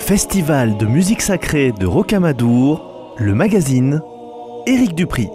Festival de musique sacrée de Rocamadour, le magazine, Éric Dupri.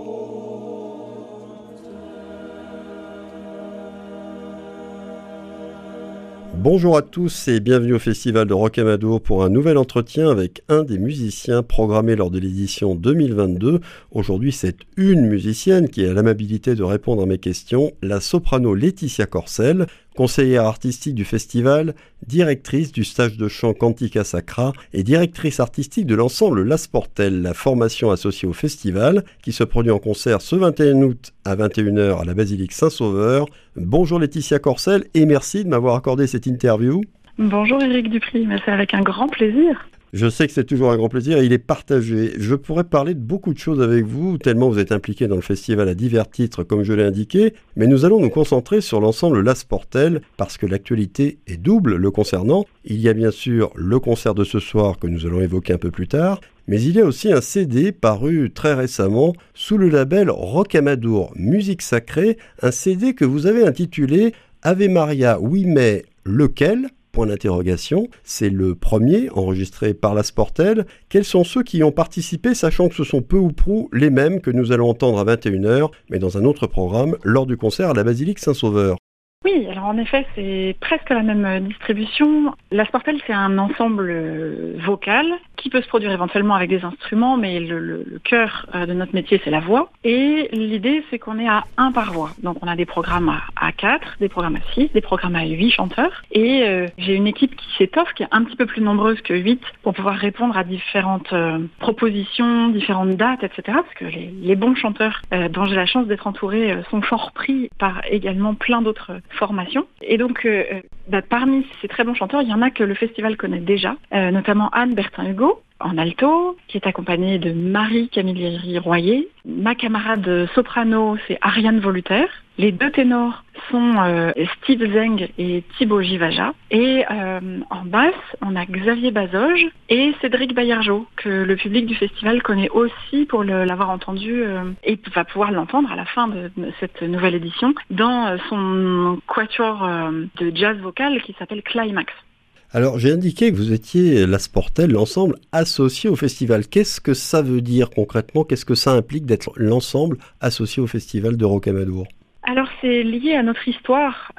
Bonjour à tous et bienvenue au Festival de Rocamadour pour un nouvel entretien avec un des musiciens programmés lors de l'édition 2022. Aujourd'hui, c'est une musicienne qui a l'amabilité de répondre à mes questions, la soprano Laetitia Corcel, conseillère artistique du festival, directrice du stage de chant Cantica Sacra et directrice artistique de l'ensemble La Sportelle, la formation associée au festival, qui se produit en concert ce 21 août à 21h à la basilique Saint-Sauveur. Bonjour Laetitia Corcel et merci de m'avoir accordé cette interview. Bonjour Éric Dupri, mais c'est avec un grand plaisir. Je sais que c'est toujours un grand plaisir et il est partagé. Je pourrais parler de beaucoup de choses avec vous, tellement vous êtes impliqué dans le festival à divers titres, comme je l'ai indiqué, mais nous allons nous concentrer sur l'ensemble La Sportelle, parce que l'actualité est double le concernant. Il y a bien sûr le concert de ce soir que nous allons évoquer un peu plus tard, mais il y a aussi un CD paru très récemment sous le label Rocamadour Musique Sacrée, un CD que vous avez intitulé Ave Maria, oui mais lequel ? Point d'interrogation. C'est le premier enregistré par La Sportelle. Quels sont ceux qui y ont participé, sachant que ce sont peu ou prou les mêmes que nous allons entendre à 21h, mais dans un autre programme, lors du concert à la basilique Saint-Sauveur? Oui, alors en effet, c'est presque la même distribution. La Sportelle, c'est un ensemble vocal qui peut se produire éventuellement avec des instruments, mais le cœur de notre métier, c'est la voix. Et l'idée, c'est qu'on est à 1 par voix. Donc on a des programmes à 4, des programmes à 6, des programmes à 8 chanteurs. Et j'ai une équipe qui s'étoffe, qui est un petit peu plus nombreuse que 8, pour pouvoir répondre à différentes propositions, différentes dates, etc. Parce que les bons chanteurs dont j'ai la chance d'être entourée sont fort pris par également plein d'autres formation. Et donc, parmi ces très bons chanteurs, il y en a que le festival connaît déjà, notamment Anne Bertin-Hugo, en alto, qui est accompagnée de Marie Camilleri-Royer. Ma camarade soprano, c'est Ariane Voluter. Les deux ténors sont Steve Zeng et Thibaut Givaja. Et en basse, on a Xavier Bazoge et Cédric Baillargeau, que le public du festival connaît aussi pour l'avoir entendu et va pouvoir l'entendre à la fin de cette nouvelle édition dans son quatuor de jazz vocal qui s'appelle Climax. Alors, j'ai indiqué que vous étiez La Sportelle, l'ensemble associé au festival. Qu'est-ce que ça veut dire concrètement? Qu'est-ce que ça implique d'être l'ensemble associé au festival de Rocamadour? Alors c'est lié à notre histoire.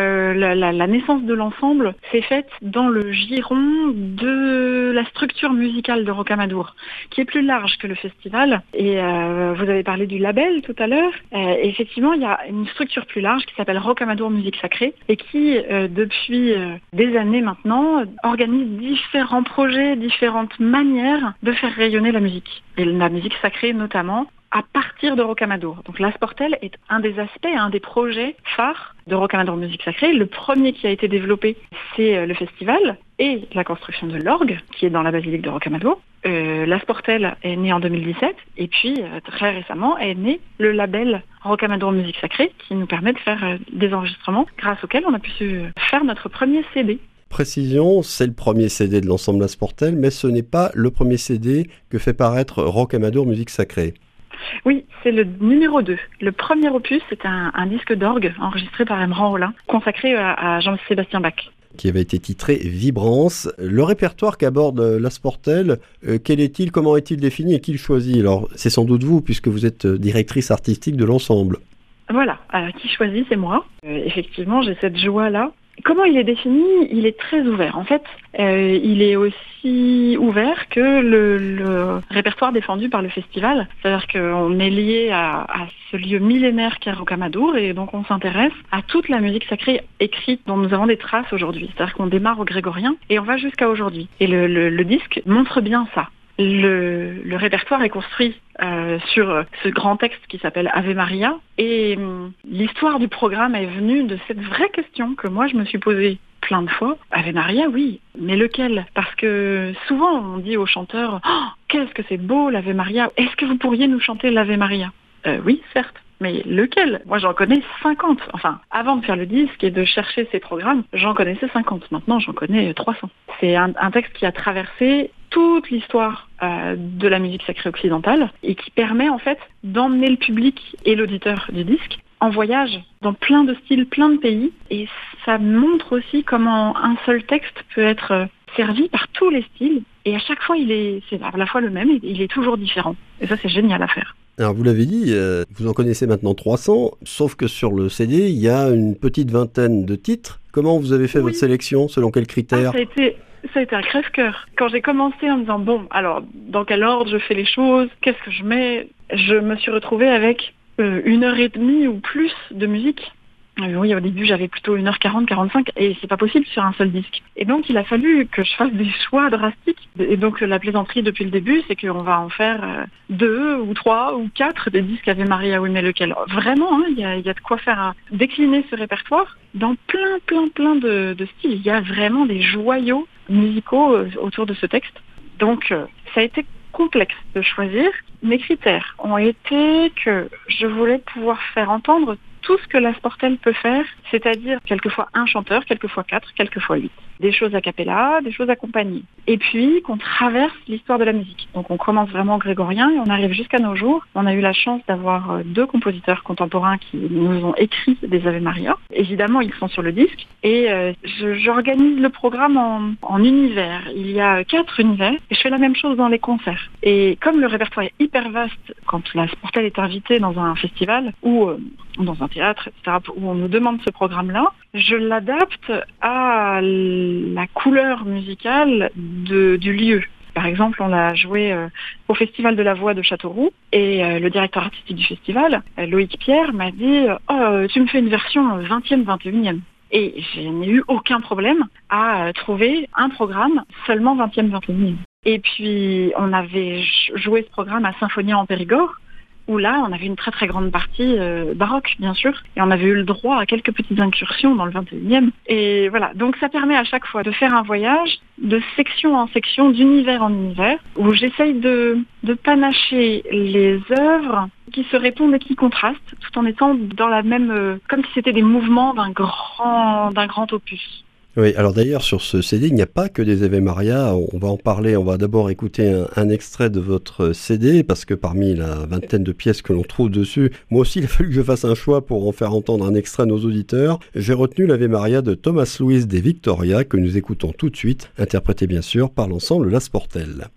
La naissance de l'ensemble s'est faite dans le giron de la structure musicale de Rocamadour, qui est plus large que le festival. Et vous avez parlé du label tout à l'heure. Effectivement, il y a une structure plus large qui s'appelle Rocamadour Musique Sacrée et qui, depuis des années maintenant, organise différents projets, différentes manières de faire rayonner la musique. Et la musique sacrée notamment, à partir de Rocamadour. Donc La Sportelle est un des aspects, un des projets phares de Rocamadour Musique Sacrée. Le premier qui a été développé, c'est le festival et la construction de l'orgue, qui est dans la basilique de Rocamadour. La Sportelle est née en 2017 et puis très récemment est né le label Rocamadour Musique Sacrée qui nous permet de faire des enregistrements grâce auxquels on a pu faire notre premier CD. Précision, c'est le premier CD de l'ensemble La Sportelle, mais ce n'est pas le premier CD que fait paraître Rocamadour Musique Sacrée. Oui, c'est le numéro 2. Le premier opus, c'est un disque d'orgue enregistré par Emran Rollin, consacré à Jean-Sébastien Bach. Qui avait été titré Vibrance. Le répertoire qu'aborde La Sportelle, quel est-il, comment est-il défini et qui le choisit? Alors, c'est sans doute vous, puisque vous êtes directrice artistique de l'ensemble. Voilà, qui choisit, c'est moi. Effectivement, j'ai cette joie-là. Comment il est défini? Il est très ouvert. En fait, il est aussi ouvert que le répertoire défendu par le festival. C'est-à-dire qu'on est lié à ce lieu millénaire qu'est Rocamadour et donc on s'intéresse à toute la musique sacrée écrite dont nous avons des traces aujourd'hui. C'est-à-dire qu'on démarre au grégorien et on va jusqu'à aujourd'hui. Et le disque montre bien ça. Le répertoire est construit sur ce grand texte qui s'appelle Ave Maria et l'histoire du programme est venue de cette vraie question que moi je me suis posée plein de fois. Ave Maria, oui, mais lequel? Parce que souvent on dit aux chanteurs qu'est-ce que c'est beau l'Ave Maria, est-ce que vous pourriez nous chanter l'Ave Maria? Oui, certes. Mais lequel? Moi, j'en connais 50. Enfin, avant de faire le disque et de chercher ces programmes, j'en connaissais 50. Maintenant, j'en connais 300. C'est un texte qui a traversé toute l'histoire de la musique sacrée occidentale et qui permet en fait d'emmener le public et l'auditeur du disque en voyage dans plein de styles, plein de pays. Et ça montre aussi comment un seul texte peut être servi par tous les styles. Et à chaque fois, c'est à la fois le même et il est toujours différent. Et ça, c'est génial à faire. Alors vous l'avez dit, vous en connaissez maintenant 300, sauf que sur le CD, il y a une petite vingtaine de titres. Comment vous avez fait votre sélection? Selon quels critères? Ça a été un crève-cœur. Quand j'ai commencé en me disant, bon, alors, dans quel ordre je fais les choses? Qu'est-ce que je mets? Je me suis retrouvée avec 1h30 ou plus de musique. Oui, au début, j'avais plutôt 1h40, 45, et c'est pas possible sur un seul disque. Et donc, il a fallu que je fasse des choix drastiques. Et donc, la plaisanterie depuis le début, c'est qu'on va en faire 2 ou 3 ou 4 des disques Ave Maria, oui, mais lequel? Vraiment, il y a de quoi faire décliner ce répertoire dans plein de styles. Il y a vraiment des joyaux musicaux autour de ce texte. Donc, ça a été complexe de choisir. Mes critères ont été que je voulais pouvoir faire entendre tout ce que la Sportelle peut faire, c'est-à-dire quelquefois un chanteur, quelquefois 4, quelquefois 8. Des choses a cappella, des choses accompagnées. Et puis qu'on traverse l'histoire de la musique. Donc on commence vraiment grégorien et on arrive jusqu'à nos jours. On a eu la chance d'avoir 2 compositeurs contemporains qui nous ont écrit des Ave Maria. Évidemment, ils sont sur le disque. Et j'organise le programme en univers. Il y a 4 univers et je fais la même chose dans les concerts. Et comme le répertoire est hyper vaste, quand la Sportelle est invitée dans un festival ou dans un théâtre, etc., où on nous demande ce programme-là, je l'adapte à la couleur musicale du lieu. Par exemple, on l'a joué au Festival de la Voix de Châteauroux et le directeur artistique du festival, Loïc Pierre, m'a dit « Oh, tu me fais une version 20e, 21e ». Et je n'ai eu aucun problème à trouver un programme seulement 20e, 21e. Et puis, on avait joué ce programme à Symphonia en Périgord, où là, on avait une très grande partie baroque, bien sûr, et on avait eu le droit à quelques petites incursions dans le 21e. Et voilà, donc ça permet à chaque fois de faire un voyage de section en section, d'univers en univers, où j'essaye de panacher les œuvres qui se répondent et qui contrastent, tout en étant dans la même, comme si c'était des mouvements d'un grand opus. Oui, alors d'ailleurs sur ce CD, il n'y a pas que des Ave Maria, on va en parler, on va d'abord écouter un extrait de votre CD, parce que parmi la vingtaine de pièces que l'on trouve dessus, moi aussi il a fallu que je fasse un choix pour en faire entendre un extrait à nos auditeurs. J'ai retenu l'Ave Maria de Thomas Louis des Victoria, que nous écoutons tout de suite, interprété bien sûr par l'ensemble La Sportelle.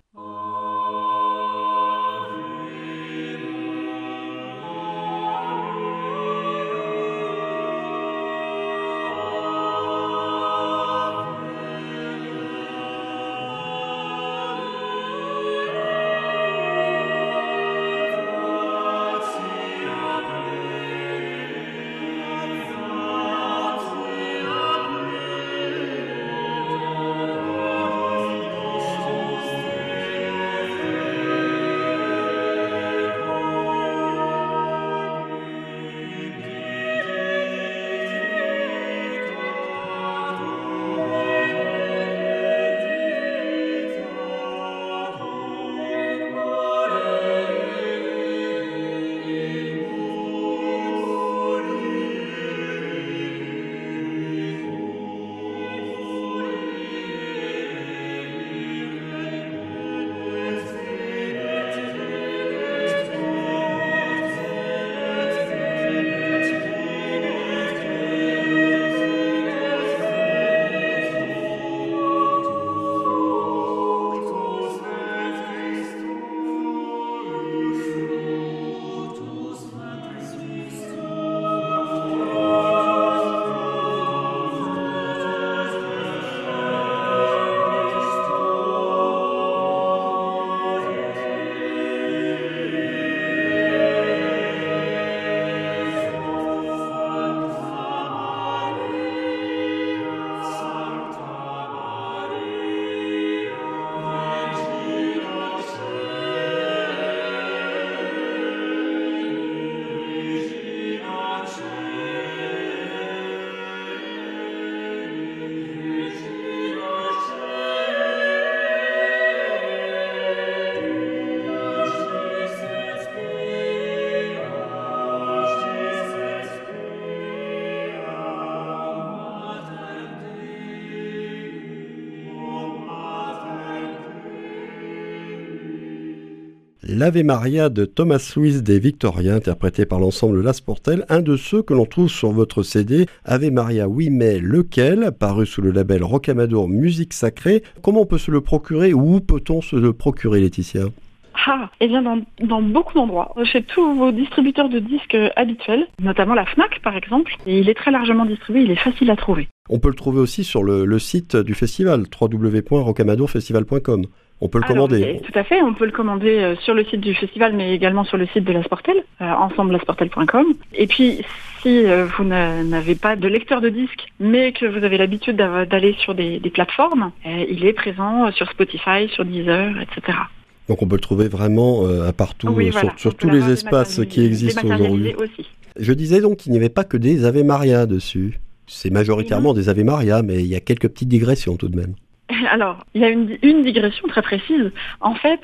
l'Ave Maria de Thomas Louis des Victoria, interprété par l'ensemble Las Portelles, un de ceux que l'on trouve sur votre CD Ave Maria 8 mai lequel, paru sous le label Rocamadour Musique Sacrée. Comment on peut se le procurer ou où peut-on se le procurer, Laetitia ? Eh bien dans beaucoup d'endroits, chez tous vos distributeurs de disques habituels, notamment la Fnac par exemple, et il est très largement distribué, il est facile à trouver. On peut le trouver aussi sur le site du festival, www.rocamadourfestival.com. On peut le commander. Tout à fait, on peut le commander sur le site du festival, mais également sur le site de Las Portelles, ensemblelasportelles.com. Et puis, si vous n'avez pas de lecteur de disques, mais que vous avez l'habitude d'aller sur des plateformes, il est présent sur Spotify, sur Deezer, etc. Donc on peut le trouver vraiment partout, sur tous les espaces qui existent aujourd'hui. Aussi. Je disais donc qu'il n'y avait pas que des Ave Maria dessus. C'est majoritairement des Ave Maria, mais il y a quelques petites digressions tout de même. Alors, il y a une digression très précise. En fait,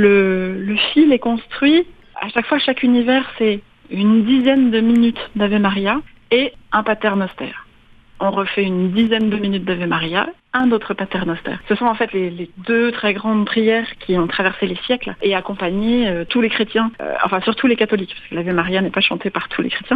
le fil est construit, à chaque fois, chaque univers, c'est une dizaine de minutes d'Ave Maria et un paternoster. On refait une dizaine de minutes d'Ave Maria, un autre paternoster. Ce sont en fait les deux très grandes prières qui ont traversé les siècles et accompagné tous les chrétiens, surtout les catholiques, parce que l'Ave Maria n'est pas chantée par tous les chrétiens.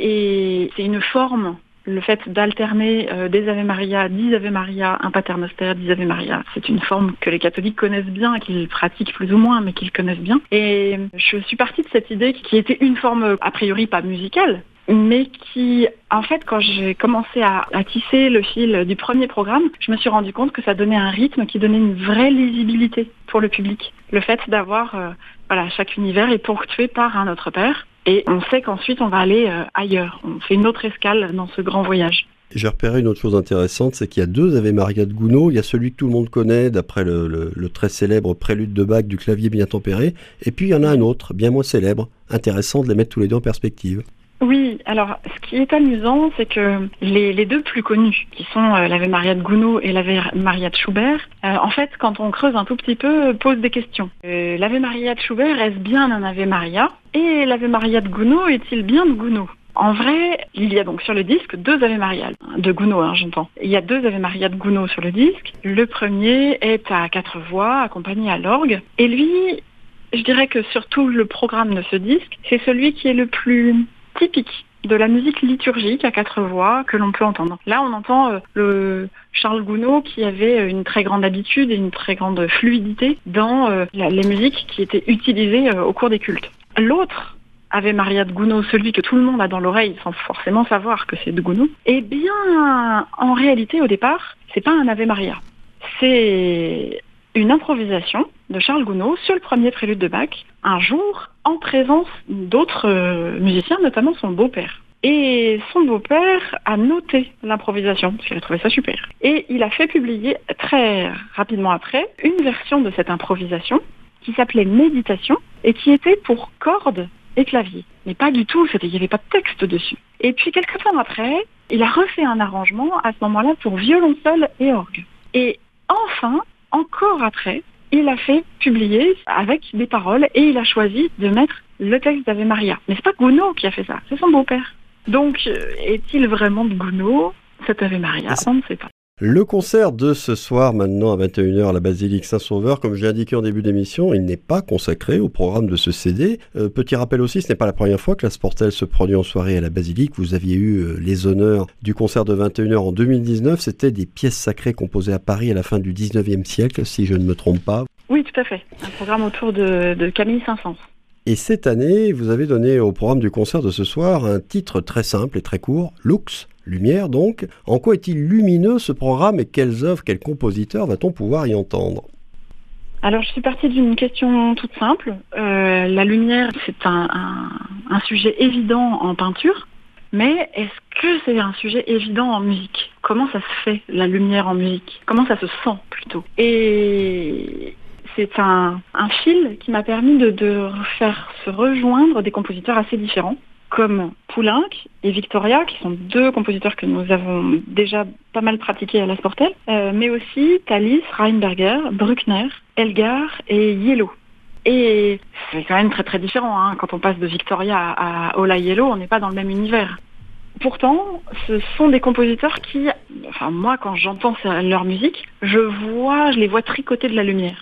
Et c'est une forme, le fait d'alterner des Ave Maria, 10 Ave Maria, un paternoster, 10 Ave Maria, c'est une forme que les catholiques connaissent bien, qu'ils pratiquent plus ou moins, mais qu'ils connaissent bien. Et je suis partie de cette idée qui était une forme a priori pas musicale, mais qui, en fait, quand j'ai commencé à tisser le fil du premier programme, je me suis rendu compte que ça donnait un rythme qui donnait une vraie lisibilité pour le public. Le fait d'avoir, chaque univers est ponctué par un autre père, et on sait qu'ensuite on va aller ailleurs. On fait une autre escale dans ce grand voyage. J'ai repéré une autre chose intéressante, c'est qu'il y a deux Ave Maria de Gounod. Il y a celui que tout le monde connaît, d'après le très célèbre prélude de Bach du clavier bien tempéré, et puis il y en a un autre, bien moins célèbre, intéressant de les mettre tous les deux en perspective. Oui, alors ce qui est amusant, c'est que les deux plus connus, qui sont l'Ave Maria de Gounod et l'Ave Maria de Schubert, en fait, quand on creuse un tout petit peu, posent des questions. L'Ave Maria de Schubert, est-ce bien un Ave Maria ? Et l'Ave Maria de Gounod, est-il bien de Gounod ? En vrai, il y a donc sur le disque deux Ave Maria de Gounod, j'entends. Il y a deux Ave Maria de Gounod sur le disque. Le premier est à 4 voix, accompagné à l'orgue. Et lui, je dirais que sur tout le programme de ce disque, c'est celui qui est le plus typique de la musique liturgique à 4 voix que l'on peut entendre. Là, on entend le Charles Gounod qui avait une très grande habitude et une très grande fluidité dans les musiques qui étaient utilisées au cours des cultes. L'autre Ave Maria de Gounod, celui que tout le monde a dans l'oreille sans forcément savoir que c'est de Gounod, eh bien, en réalité, au départ, c'est pas un Ave Maria. C'est une improvisation de Charles Gounod sur le premier prélude de Bach, un jour en présence d'autres musiciens, notamment son beau-père. Et son beau-père a noté l'improvisation, parce qu'il a trouvé ça super. Et il a fait publier très rapidement après une version de cette improvisation qui s'appelait Méditation et qui était pour cordes et clavier. Mais pas du tout, il n'y avait pas de texte dessus. Et puis quelques temps après, il a refait un arrangement à ce moment-là pour violoncelle et orgue. Et enfin, encore après, il a fait publier avec des paroles et il a choisi de mettre le texte d'Ave Maria. Mais c'est pas Gounod qui a fait ça, c'est son beau-père. Donc, est-il vraiment de Gounod, cet Ave Maria ? On ne sait pas. Le concert de ce soir, maintenant à 21h à la Basilique Saint-Sauveur, comme je l'ai indiqué en début d'émission, il n'est pas consacré au programme de ce CD. Petit rappel aussi, ce n'est pas la première fois que Las Portelles se produit en soirée à la Basilique. Vous aviez eu les honneurs du concert de 21h en 2019. C'était des pièces sacrées composées à Paris à la fin du 19e siècle, si je ne me trompe pas. Oui, tout à fait. Un programme autour de Camille Saint-Saëns. Et cette année, vous avez donné au programme du concert de ce soir un titre très simple et très court, Lux, lumière donc. En quoi est-il lumineux ce programme et quelles œuvres, quels compositeurs va-t-on pouvoir y entendre ? Alors je suis partie d'une question toute simple. La lumière, c'est un sujet évident en peinture, mais est-ce que c'est un sujet évident en musique ? Comment ça se fait, la lumière en musique ? Comment ça se sent plutôt ? Et c'est un fil qui m'a permis de faire se rejoindre des compositeurs assez différents, comme Poulenc et Victoria, qui sont deux compositeurs que nous avons déjà pas mal pratiqués à Las Portelles, mais aussi Thalys, Reinberger, Bruckner, Elgar et Yellow. Et c'est quand même très très différent, hein. Quand on passe de Victoria à Ola Yellow, on n'est pas dans le même univers. Pourtant, ce sont des compositeurs qui, moi quand j'entends leur musique, je les vois tricoter de la lumière.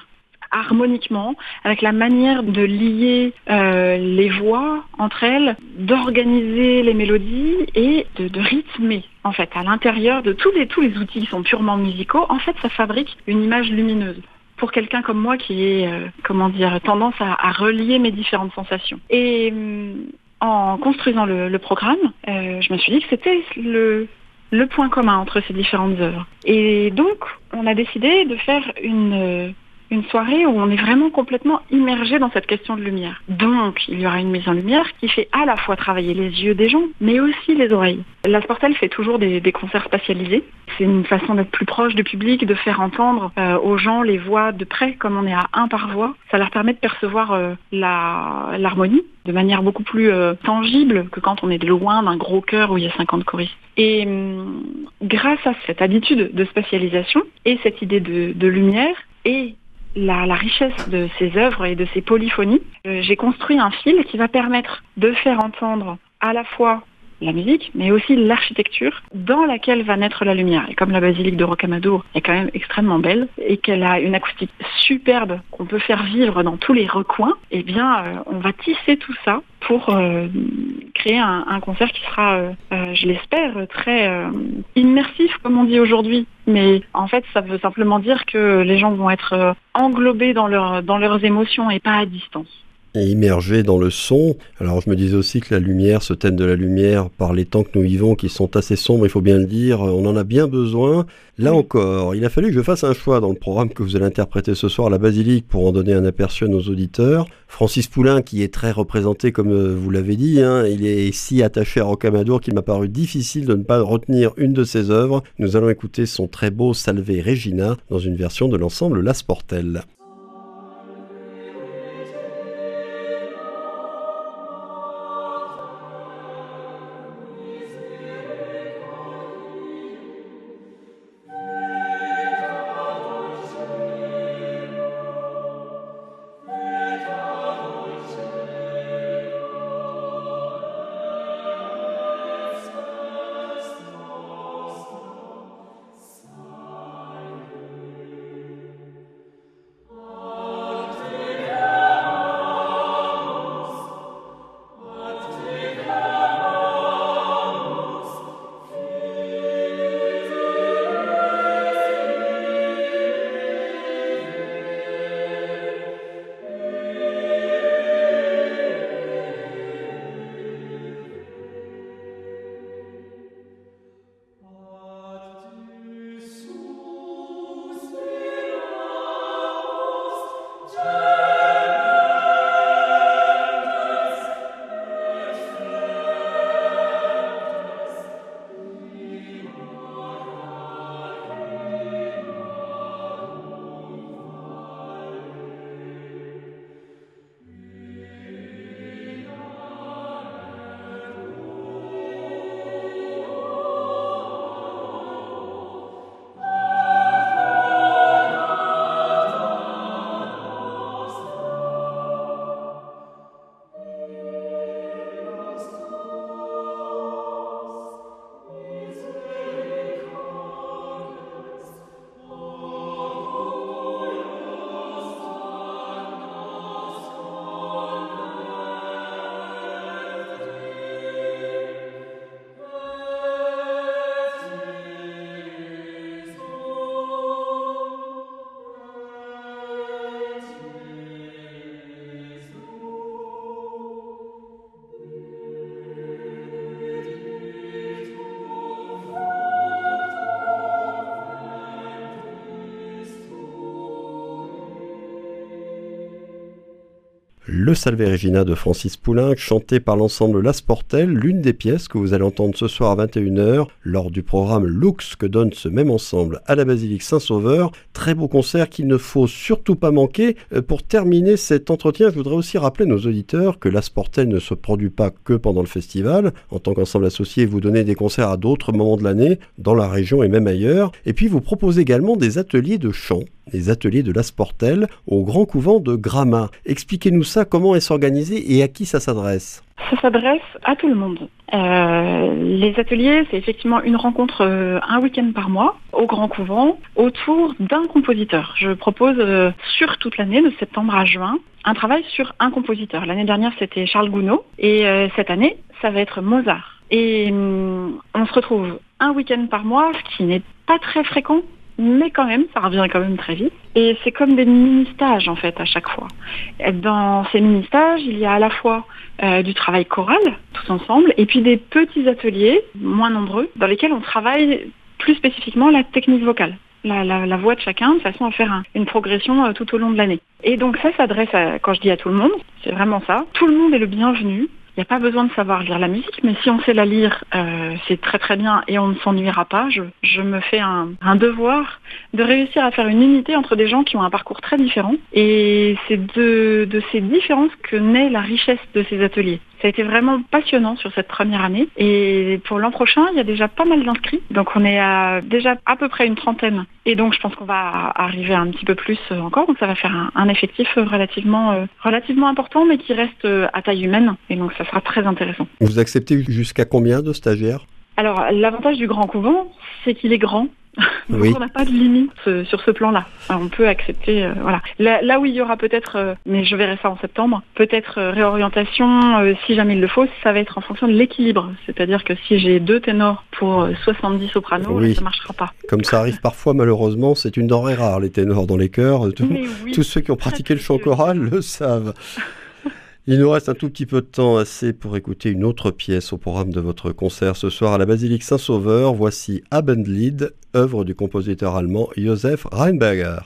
harmoniquement, avec la manière de lier les voix entre elles, d'organiser les mélodies et de rythmer. En fait, à l'intérieur de tous les outils qui sont purement musicaux, en fait, ça fabrique une image lumineuse. Pour quelqu'un comme moi qui est, tendance à relier mes différentes sensations. Et en construisant le programme, je me suis dit que c'était le point commun entre ces différentes œuvres. Et donc, on a décidé de faire une soirée où on est vraiment complètement immergé dans cette question de lumière. Donc, il y aura une mise en lumière qui fait à la fois travailler les yeux des gens, mais aussi les oreilles. La Sportel fait toujours des concerts spatialisés. C'est une façon d'être plus proche du public, de faire entendre aux gens les voix de près, comme on est à 1 par voix. Ça leur permet de percevoir l'harmonie de manière beaucoup plus tangible que quand on est de loin d'un gros chœur où il y a 50 choristes. Et grâce à cette habitude de spatialisation et cette idée de lumière et la richesse de ces œuvres et de ces polyphonies, j'ai construit un fil qui va permettre de faire entendre à la fois la musique, mais aussi l'architecture dans laquelle va naître la lumière. Et comme la basilique de Rocamadour est quand même extrêmement belle et qu'elle a une acoustique superbe qu'on peut faire vivre dans tous les recoins, eh bien, on va tisser tout ça pour créer un concert qui sera, je l'espère, très immersif, comme on dit aujourd'hui. Mais en fait, ça veut simplement dire que les gens vont être englobés dans leurs émotions et pas à distance. Et immergé dans le son. Alors je me disais aussi que la lumière, ce thème de la lumière, par les temps que nous vivons, qui sont assez sombres, il faut bien le dire, on en a bien besoin. Là encore, il a fallu que je fasse un choix dans le programme que vous allez interpréter ce soir à la Basilique pour en donner un aperçu à nos auditeurs. Francis Poulenc, qui est très représenté, comme vous l'avez dit, il est si attaché à Rocamadour qu'il m'a paru difficile de ne pas retenir une de ses œuvres. Nous allons écouter son très beau Salve Regina dans une version de l'ensemble La Sportel. Le Salve Regina de Francis Poulenc, chanté par l'ensemble La Sportel, l'une des pièces que vous allez entendre ce soir à 21h lors du programme Lux que donne ce même ensemble à la Basilique Saint-Sauveur. Très beau concert qu'il ne faut surtout pas manquer. Pour terminer cet entretien, je voudrais aussi rappeler à nos auditeurs que La Sportel ne se produit pas que pendant le festival. En tant qu'ensemble associé, vous donnez des concerts à d'autres moments de l'année, dans la région et même ailleurs. Et puis vous proposez également des ateliers de chant. les ateliers de l'Asportel au Grand Couvent de Gramat. Expliquez-nous ça, comment est-ce organisé et à qui ça s'adresse ? Ça s'adresse à tout le monde. Les ateliers, c'est effectivement une rencontre un week-end par mois au Grand Couvent autour d'un compositeur. Je propose sur toute l'année, de septembre à juin, un travail sur un compositeur. L'année dernière, c'était Charles Gounod et cette année, ça va être Mozart. Et on se retrouve un week-end par mois, ce qui n'est pas très fréquent, mais quand même, ça revient quand même très vite. Et c'est comme des mini-stages en fait à chaque fois. Dans ces mini-stages, il y a à la fois du travail choral, tous ensemble, et puis des petits ateliers, moins nombreux, dans lesquels on travaille plus spécifiquement la technique vocale. La voix de chacun, de façon à faire une progression tout au long de l'année. Et donc ça s'adresse, quand je dis à tout le monde, c'est vraiment ça. Tout le monde est le bienvenu. Il n'y a pas besoin de savoir lire la musique, mais si on sait la lire, c'est très très bien et on ne s'ennuiera pas. Je me fais un devoir de réussir à faire une unité entre des gens qui ont un parcours très différent. Et c'est de ces différences que naît la richesse de ces ateliers. Ça a été vraiment passionnant sur cette première année. Et pour l'an prochain, il y a déjà pas mal d'inscrits. Donc on est déjà à peu près une trentaine. Et donc je pense qu'on va arriver un petit peu plus encore. Donc ça va faire un effectif relativement important, mais qui reste à taille humaine. Et donc ça sera très intéressant. Vous acceptez jusqu'à combien de stagiaires ? Alors l'avantage du Grand Couvent, c'est qu'il est grand. Donc oui. on n'a pas de limite sur ce plan-là. Alors, on peut accepter, voilà. Là où il y aura peut-être, mais je verrai ça en septembre, peut-être réorientation, si jamais il le faut, ça va être en fonction de l'équilibre. C'est-à-dire que si j'ai 2 ténors pour 70 sopranos, oui. Ça ne marchera pas. Comme ça arrive parfois, malheureusement, c'est une denrée rare, les ténors dans les chœurs. Oui, tous ceux qui ont pratiqué le chant choral le savent. Il nous reste un tout petit peu de temps, assez pour écouter une autre pièce au programme de votre concert ce soir à la Basilique Saint-Sauveur. Voici Abendlied, œuvre du compositeur allemand Josef Rheinberger.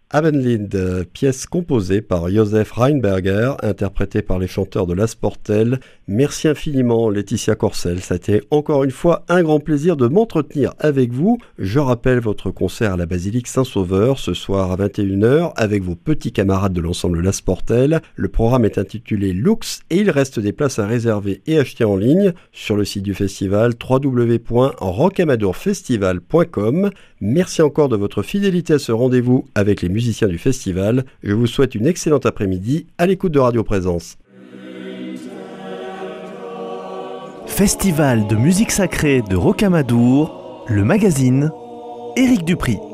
Abendlied, pièce composée par Josef Rheinberger, interprétée par les chanteurs de l'Asportel. Merci infiniment Laetitia Corcel, ça a été encore une fois un grand plaisir de m'entretenir avec vous. Je rappelle votre concert à la Basilique Saint-Sauveur ce soir à 21h avec vos petits camarades de l'ensemble l'Asportel. Le programme est intitulé Lux et il reste des places à réserver et acheter en ligne sur le site du festival www.rocamadourfestival.com. Merci encore de votre fidélité à ce rendez-vous avec les musiciens du festival. Je vous souhaite une excellente après-midi à l'écoute de Radio Présence. Festival de musique sacrée de Rocamadour, le magazine, Éric Dupri.